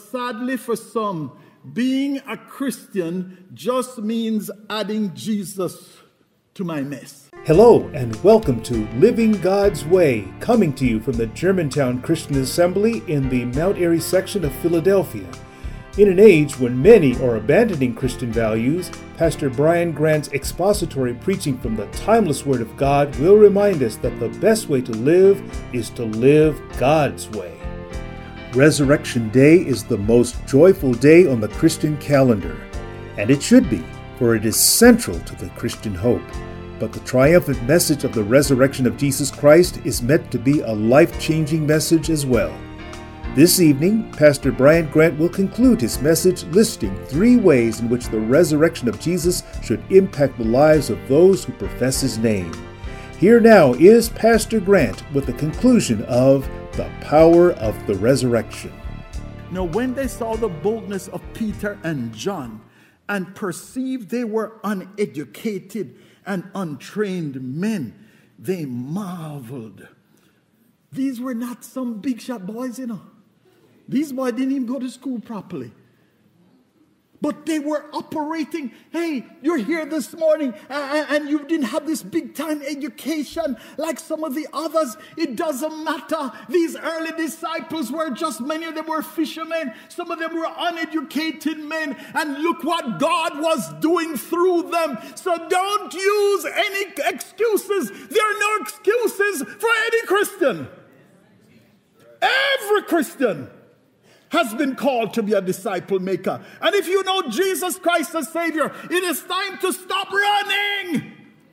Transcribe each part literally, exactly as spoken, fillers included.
sadly for some, being a Christian just means adding Jesus to my mess. Hello and welcome to Living God's Way, coming to you from the Germantown Christian Assembly in the Mount Airy section of Philadelphia. In an age when many are abandoning Christian values, Pastor Brian Grant's expository preaching from the timeless Word of God will remind us that the best way to live is to live God's way. Resurrection Day is the most joyful day on the Christian calendar, and it should be, for it is central to the Christian hope. But the triumphant message of the resurrection of Jesus Christ is meant to be a life-changing message as well. This evening, Pastor Brian Grant will conclude his message listing three ways in which the resurrection of Jesus should impact the lives of those who profess his name. Here now is Pastor Grant with the conclusion of the power of the resurrection. Now, when they saw the boldness of Peter and John and perceived they were uneducated and untrained men, they marveled. These were not some big shot boys, you know. These boys didn't even go to school properly. But they were operating, hey, you're here this morning and, and you didn't have this big time education like some of the others. It doesn't matter. These early disciples were just, many of them were fishermen. Some of them were uneducated men. And look what God was doing through them. So don't use any excuses. There are no excuses for any Christian. Every Christian has been called to be a disciple maker. And if you know Jesus Christ as Savior, it is time to stop running.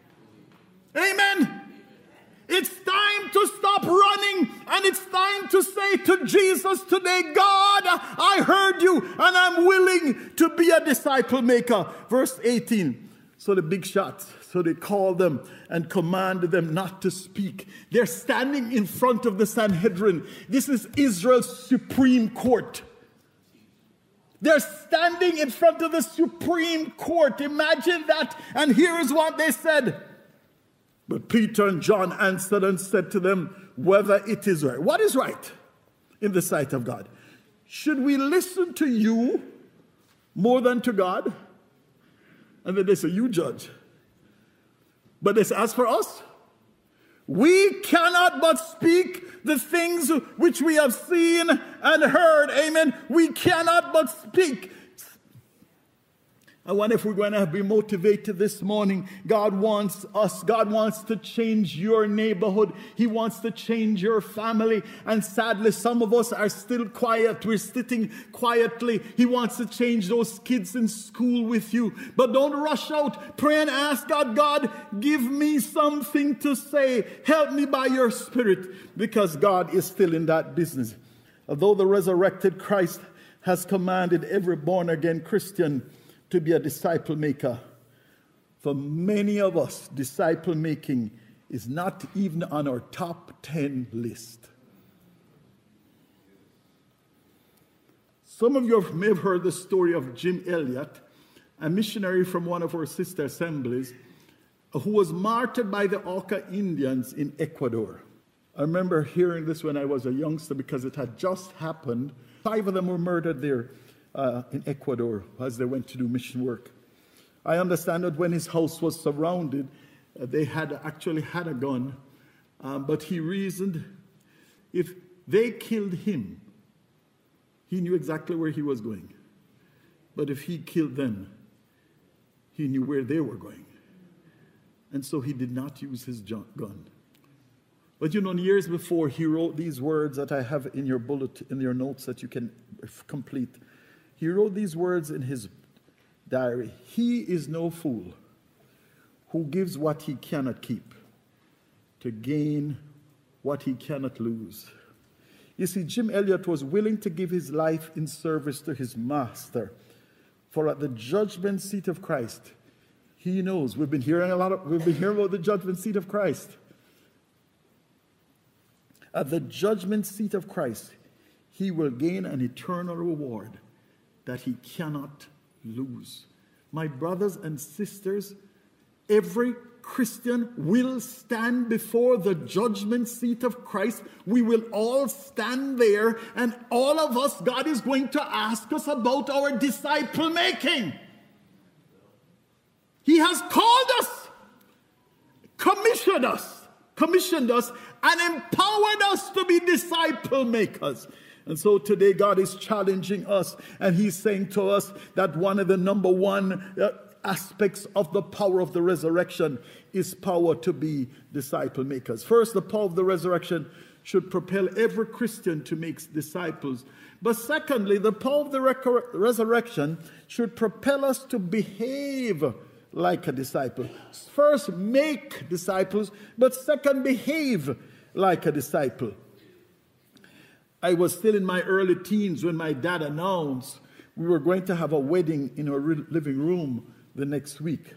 Amen. It's time to stop running, and it's time to say to Jesus today, God, I heard you and I'm willing to be a disciple maker. Verse eighteen. So the big shots, so they called them and commanded them not to speak. They're standing in front of the Sanhedrin. This is Israel's Supreme Court. They're standing in front of the Supreme Court. Imagine that. And here is what they said. But Peter and John answered and said to them, whether it is right. What is right in the sight of God? Should we listen to you more than to God? And then they say, you judge. But they say, as for us, we cannot but speak the things which we have seen and heard. Amen. We cannot but speak. I wonder if we're going to be motivated this morning. God wants us. God wants to change your neighborhood. He wants to change your family. And sadly, some of us are still quiet. We're sitting quietly. He wants to change those kids in school with you. But don't rush out. Pray and ask God, God, give me something to say. Help me by your Spirit. Because God is still in that business. Although the resurrected Christ has commanded every born-again Christian to be a disciple maker, for many of us, disciple making is not even on our top ten list. Some of you may have heard the story of Jim Elliot, a missionary from one of our sister assemblies, who was martyred by the Auca Indians in Ecuador. I remember hearing this when I was a youngster because it had just happened. Five of them were murdered there. Uh, in Ecuador as they went to do mission work. I understand that when his house was surrounded, uh, they had actually had a gun, um, but he reasoned if they killed him, he knew exactly where he was going. But if he killed them, he knew where they were going. And so he did not use his gun. But you know, years before, he wrote these words that I have in your bullet, in your notes that you can complete. He wrote these words in his diary. He is no fool who gives what he cannot keep to gain what he cannot lose. You see, Jim Elliot was willing to give his life in service to his master. For at the judgment seat of Christ, he knows. We've been hearing a lot of, we've been hearing about the judgment seat of Christ. At the judgment seat of Christ, he will gain an eternal reward that he cannot lose. My brothers and sisters, every Christian will stand before the judgment seat of Christ. We will all stand there, and all of us, God is going to ask us about our disciple making. He has called us, commissioned us, commissioned us, and empowered us to be disciple makers. And so today God is challenging us, and he's saying to us that one of the number one uh, aspects of the power of the resurrection is power to be disciple makers. First, the power of the resurrection should propel every Christian to make disciples. But secondly, the power of the rec- resurrection should propel us to behave like a disciple. First, make disciples, but second, behave like a disciple. I was still in my early teens when my dad announced we were going to have a wedding in our living room the next week.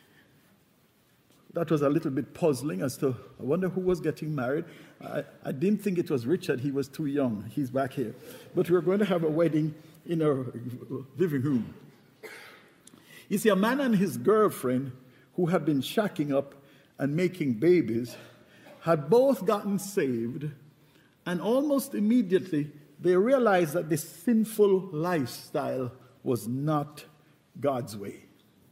That was a little bit puzzling as to, I wonder who was getting married. I, I didn't think it was Richard. He was too young. He's back here. But we were going to have a wedding in our living room. You see, a man and his girlfriend, who had been shacking up and making babies, had both gotten saved, and almost immediately they realized that this sinful lifestyle was not God's way.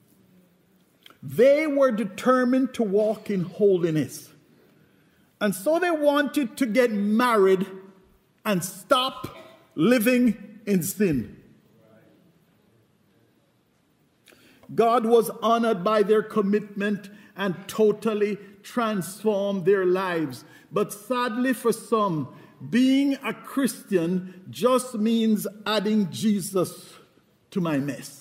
They were determined to walk in holiness. And so they wanted to get married and stop living in sin. God was honored by their commitment and totally transformed their lives. But sadly for some, being a Christian just means adding Jesus to my mess.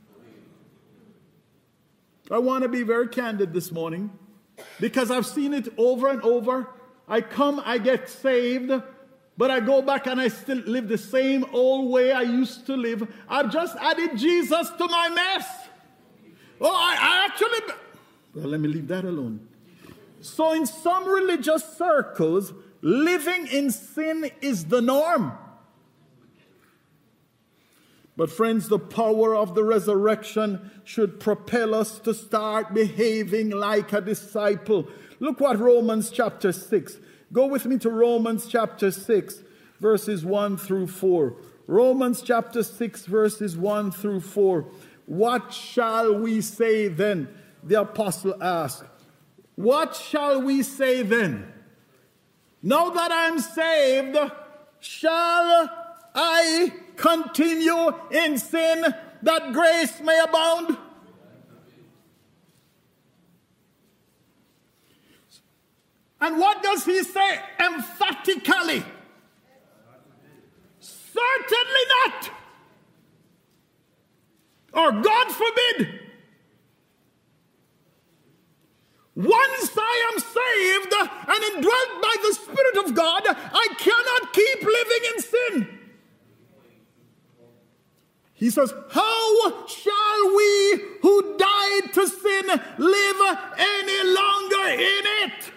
I want to be very candid this morning because I've seen it over and over. I come, I get saved, but I go back and I still live the same old way I used to live. I've just added Jesus to my mess. Oh, I, I actually... Well, let me leave that alone. So in some religious circles, living in sin is the norm. But friends, the power of the resurrection should propel us to start behaving like a disciple. Look what Romans chapter six. Go with me to Romans chapter six, verses one through four. Romans chapter six, verses one through four. What shall we say then? The apostle asked. What shall we say then? Now that I'm saved, shall I continue in sin that grace may abound? And what does he say emphatically? Certainly not. Or God forbid. Once I am saved and indwelt by the Spirit of God, I cannot keep living in sin. He says, how shall we who died to sin live any longer in it?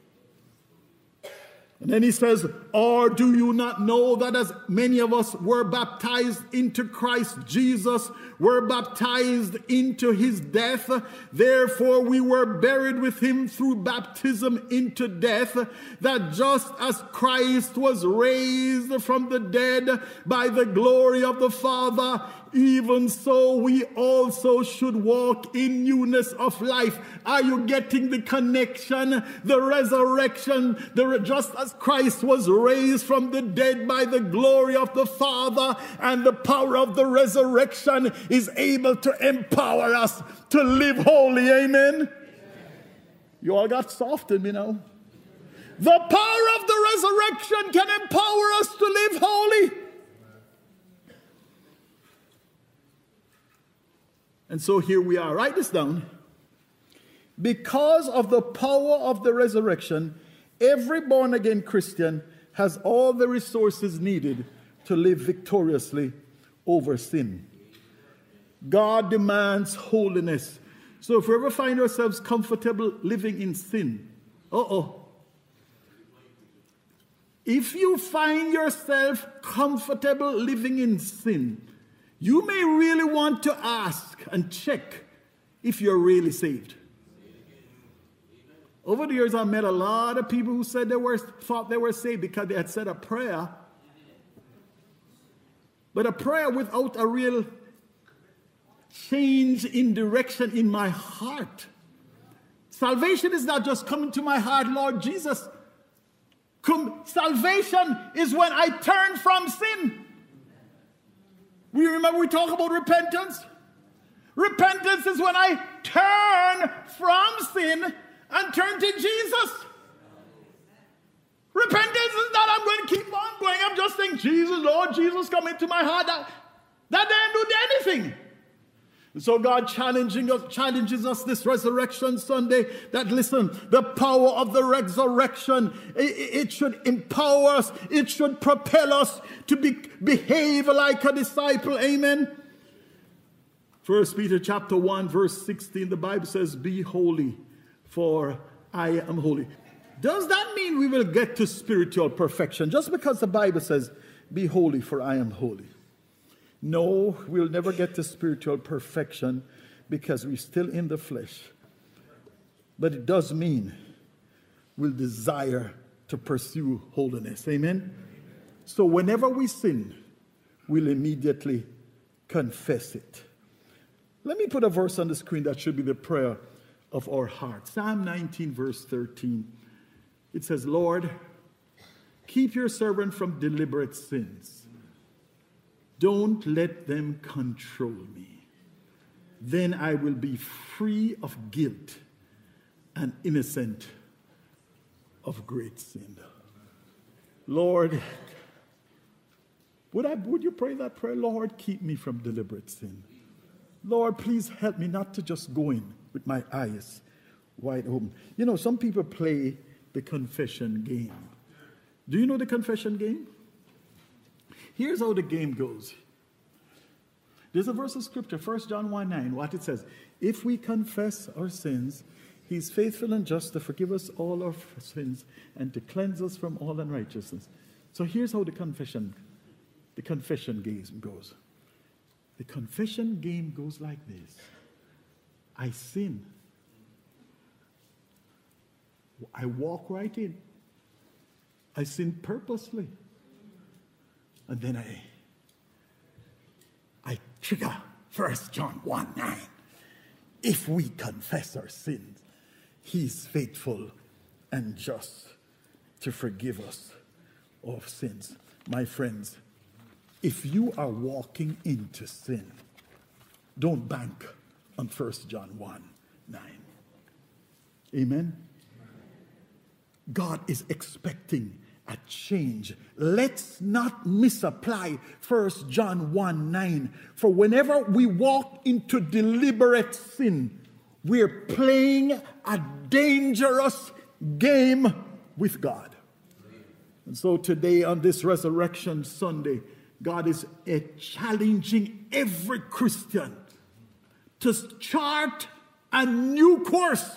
And then he says, or do you not know that as many of us were baptized into Christ Jesus, were baptized into his death, therefore we were buried with him through baptism into death, that just as Christ was raised from the dead by the glory of the Father, even so we also should walk in newness of life. Are you getting the connection? The resurrection, the, just as Christ was raised from the dead by the glory of the Father, and the power of the resurrection is able to empower us to live holy. Amen? You all got soft in me now. The power of the resurrection can empower us to live holy. And so here we are. Write this down. Because of the power of the resurrection, every born-again Christian has all the resources needed to live victoriously over sin. God demands holiness. So if we ever find ourselves comfortable living in sin, uh-oh. If you find yourself comfortable living in sin, you may really want to ask and check if you're really saved. Over the years, I met a lot of people who said they were thought they were saved because they had said a prayer. But a prayer without a real change in direction in my heart. Salvation is not just coming to my heart, Lord Jesus. Come, salvation is when I turn from sin. We remember we talk about repentance. Repentance is when I turn from sin and turn to Jesus. Repentance is not I'm going to keep on going. I'm just saying, Jesus, Lord Jesus, come into my heart. That, that didn't do anything. And so God challenging us, challenges us this Resurrection Sunday that, listen, the power of the resurrection, it, it should empower us. It should propel us to be, behave like a disciple. Amen. First Peter chapter one, verse sixteen, the Bible says, be holy, for I am holy. Does that mean we will get to spiritual perfection just because the Bible says, be holy, for I am holy? No, we'll never get to spiritual perfection because we're still in the flesh. But it does mean we'll desire to pursue holiness. Amen? So whenever we sin, we'll immediately confess it. Let me put a verse on the screen that should be the prayer of our heart. Psalm nineteen, verse thirteen. It says, Lord, keep your servant from deliberate sins. Don't let them control me. Then I will be free of guilt and innocent of great sin. Lord, would I, would you pray that prayer? Lord, keep me from deliberate sin. Lord, please help me not to just go in with my eyes wide open. You know, some people play the confession game. Do you know the confession game? Here's how the game goes. There's a verse of scripture, First John one nine, what it says. If we confess our sins, he's faithful and just to forgive us all our sins and to cleanse us from all unrighteousness. So here's how the confession, the confession game goes. The confession game goes like this. I sin. I walk right in. I sin purposely. And then I, I trigger First John one nine. If we confess our sins, he's faithful and just to forgive us of sins. My friends, if you are walking into sin, don't bank on First John one nine. Amen? God is expecting a change. Let's not misapply First John one nine. For whenever we walk into deliberate sin, we're playing a dangerous game with God. And so today on this Resurrection Sunday, God is uh, challenging every Christian to chart a new course.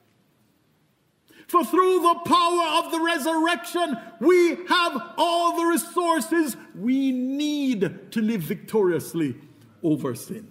For through the power of the resurrection, we have all the resources we need to live victoriously over sin.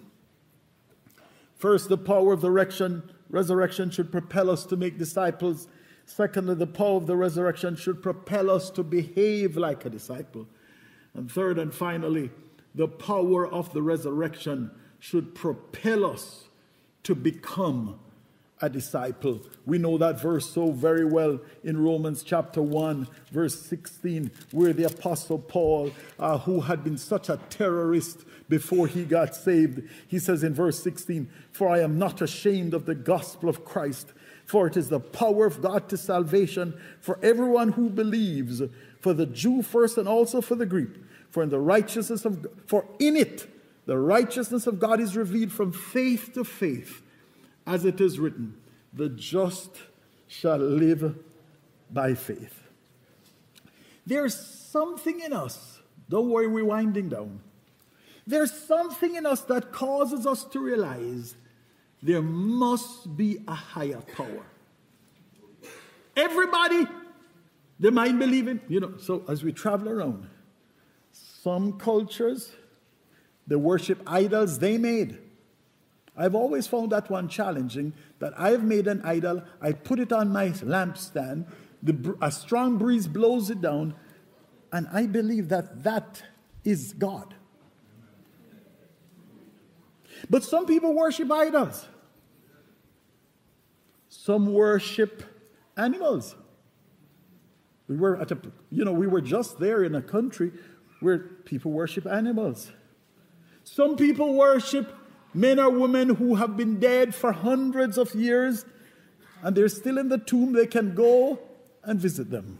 First, the power of the resurrection, resurrection should propel us to make disciples. Secondly, the power of the resurrection should propel us to behave like a disciple. And third and finally, the power of the resurrection should propel us to become a disciple. We know that verse so very well in Romans chapter one, verse sixteen, where the Apostle Paul, uh, who had been such a terrorist before he got saved, he says in verse sixteen, for I am not ashamed of the gospel of Christ, for it is the power of God to salvation for everyone who believes, for the Jew first and also for the Greek. For in the righteousness of, for in it, the righteousness of God is revealed from faith to faith. As it is written, the just shall live by faith. There's something in us. Don't worry, we're winding down. There's something in us that causes us to realize there must be a higher power. Everybody, they might believe in, you know, so as we travel around, some cultures, they worship idols they made. I've always found that one challenging, that I've made an idol, I put it on my lampstand, the, a strong breeze blows it down, and I believe that that is God. But some people worship idols. Some worship animals. We were at a, you know, we were just there in a country where people worship animals. Some people worship men or women who have been dead for hundreds of years, and they're still in the tomb. They can go and visit them.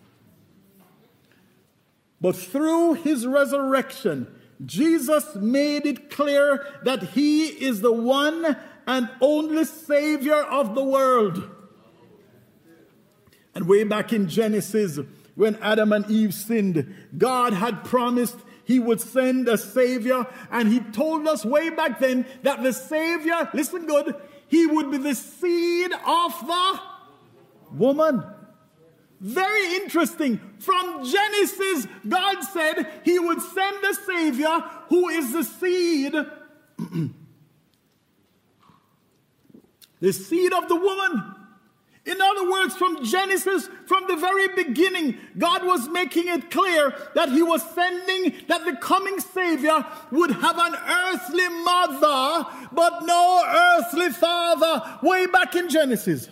But through his resurrection, Jesus made it clear that he is the one and only Savior of the world. And way back in Genesis, when Adam and Eve sinned, God had promised he would send a Savior, and he told us way back then that the Savior, listen good, he would be the seed of the woman. Very interesting. From Genesis, God said he would send a Savior who is the seed, the seed of the woman. In other words, from Genesis, from the very beginning, God was making it clear that he was sending, that the coming Savior would have an earthly mother, but no earthly father, way back in Genesis.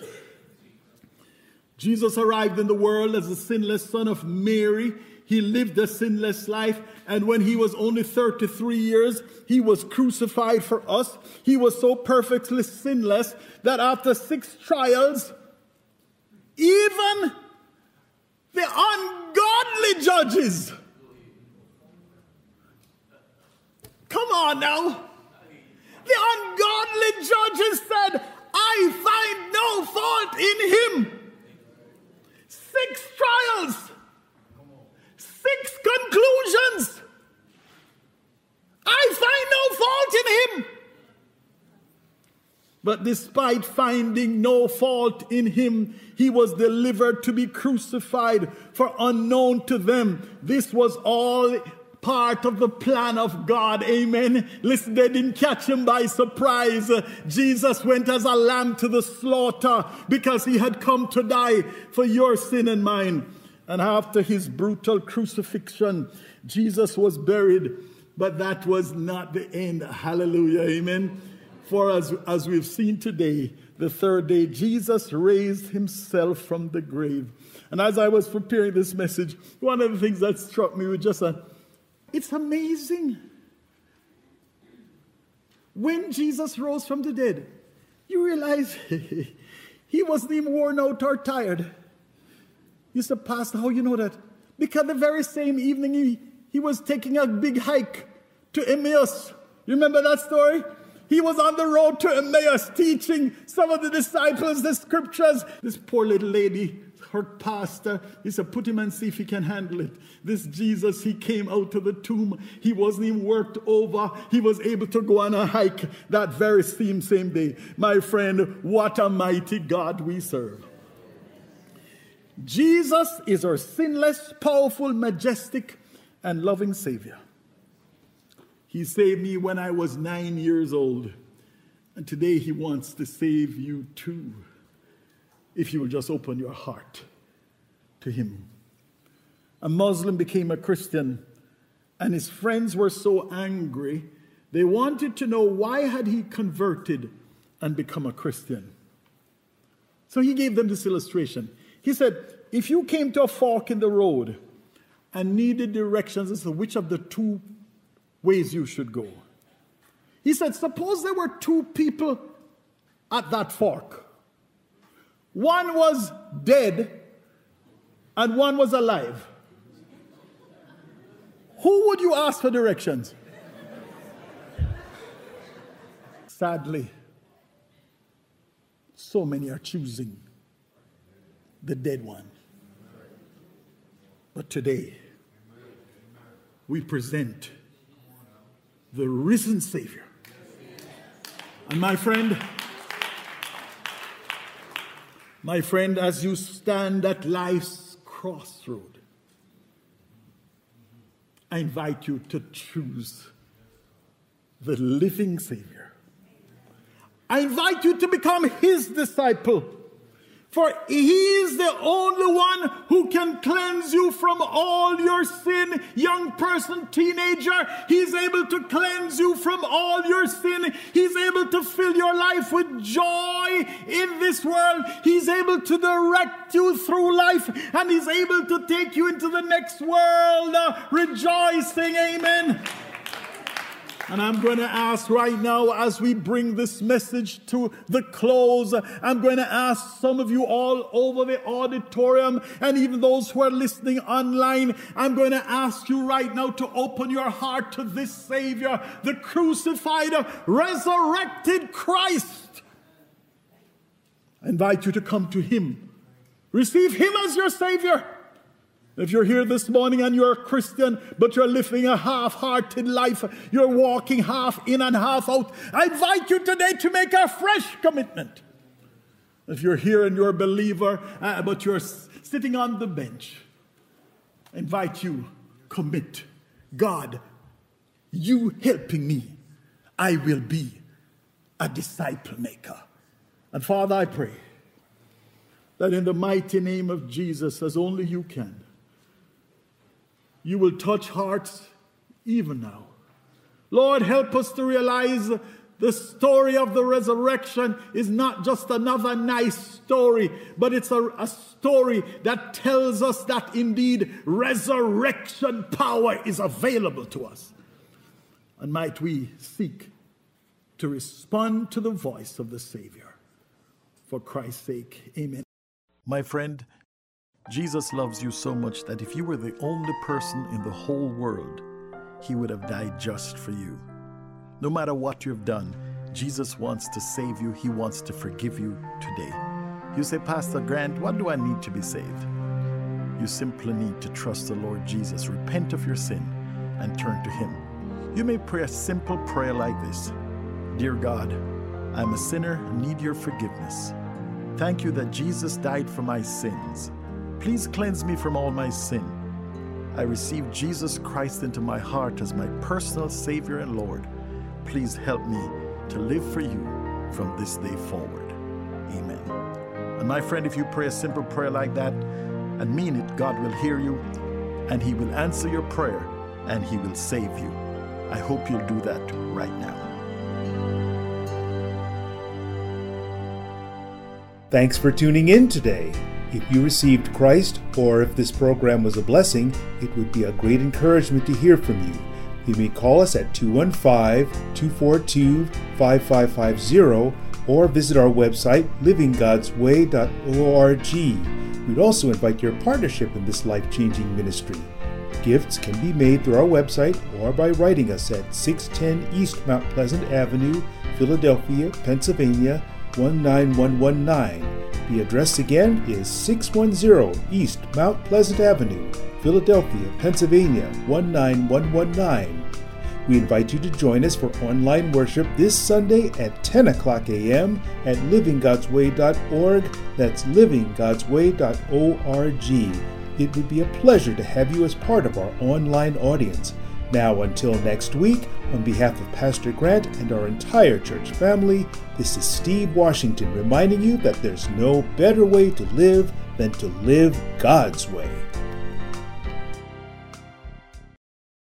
Jesus arrived in the world as the sinless son of Mary. He lived a sinless life, and when he was only thirty-three years, he was crucified for us. He was so perfectly sinless that after six trials, even the ungodly judges, come on now, the ungodly judges said, I find no fault in him. Six trials, six conclusions. I find no fault in him. But despite finding no fault in him, he was delivered to be crucified, for unknown to them, this was all part of the plan of God. Amen. Listen, they didn't catch him by surprise. Jesus went as a lamb to the slaughter because he had come to die for your sin and mine. And after his brutal crucifixion, Jesus was buried. But that was not the end. Hallelujah. Amen. For as, as we've seen today, the third day, Jesus raised himself from the grave. And as I was preparing this message, one of the things that struck me was just a, it's amazing. When Jesus rose from the dead, you realize he wasn't even worn out or tired. You said, Pastor, how you know that? Because the very same evening he, he was taking a big hike to Emmaus. You remember that story? He was on the road to Emmaus teaching some of the disciples the scriptures. This poor little lady, her pastor, he said, put him and see if he can handle it. This Jesus, he came out to the tomb. He wasn't even worked over. He was able to go on a hike that very same, same day. My friend, what a mighty God we serve. Jesus is our sinless, powerful, majestic, and loving Savior. He saved me when I was nine years old. And today he wants to save you too, if you will just open your heart to him. A Muslim became a Christian, and his friends were so angry, they wanted to know why had he converted and become a Christian. So he gave them this illustration. He said, if you came to a fork in the road and needed directions as to which of the two ways you should go. He said, suppose there were two people at that fork. One was dead and one was alive. Who would you ask for directions? Sadly, so many are choosing the dead one. But today, we present the risen Savior. And my friend, my friend, as you stand at life's crossroad, I invite you to choose the living Savior. I invite you to become his disciple. For he is the only one who can cleanse you from all your sin. Young person, teenager, he's able to cleanse you from all your sin. He's able to fill your life with joy in this world. He's able to direct you through life, and he's able to take you into the next world uh, rejoicing. Amen. And I'm going to ask right now, as we bring this message to the close, I'm going to ask some of you all over the auditorium and even those who are listening online, I'm going to ask you right now to open your heart to this Savior, the crucified, resurrected Christ. I invite you to come to him. Receive him as your Savior. If you're here this morning and you're a Christian, but you're living a half-hearted life, you're walking half in and half out, I invite you today to make a fresh commitment. If you're here and you're a believer, uh, but you're s- sitting on the bench, I invite you, commit. God, you helping me, I will be a disciple maker. And Father, I pray that in the mighty name of Jesus, as only you can, you will touch hearts even now. Lord, help us to realize the story of the resurrection is not just another nice story, but it's a, a story that tells us that indeed resurrection power is available to us. And might we seek to respond to the voice of the Savior. For Christ's sake, amen. My friend, Jesus loves you so much that if you were the only person in the whole world, he would have died just for you. No matter what you've done, Jesus wants to save you. He wants to forgive you today. You say, Pastor Grant, what do I need to be saved? You simply need to trust the Lord Jesus, repent of your sin, and turn to him. You may pray a simple prayer like this. Dear God, I'm a sinner and need your forgiveness. Thank you that Jesus died for my sins. Please cleanse me from all my sin. I receive Jesus Christ into my heart as my personal Savior and Lord. Please help me to live for you from this day forward. Amen. And my friend, if you pray a simple prayer like that and mean it, God will hear you and he will answer your prayer and he will save you. I hope you'll do that right now. Thanks for tuning in today. If you received Christ, or if this program was a blessing, it would be a great encouragement to hear from you. You may call us at two one five, two four two, five five five zero or visit our website, living gods way dot org. We'd also invite your partnership in this life-changing ministry. Gifts can be made through our website or by writing us at six ten East Mount Pleasant Avenue, Philadelphia, Pennsylvania, one nine one one nine. The address again is six one zero East Mount Pleasant Avenue, Philadelphia, Pennsylvania, one nine one one nine. We invite you to join us for online worship this Sunday at ten o'clock a.m. at living gods way dot org. That's living gods way dot org. It would be a pleasure to have you as part of our online audience. Now, until next week, on behalf of Pastor Grant and our entire church family, this is Steve Washington reminding you that there's no better way to live than to live God's way.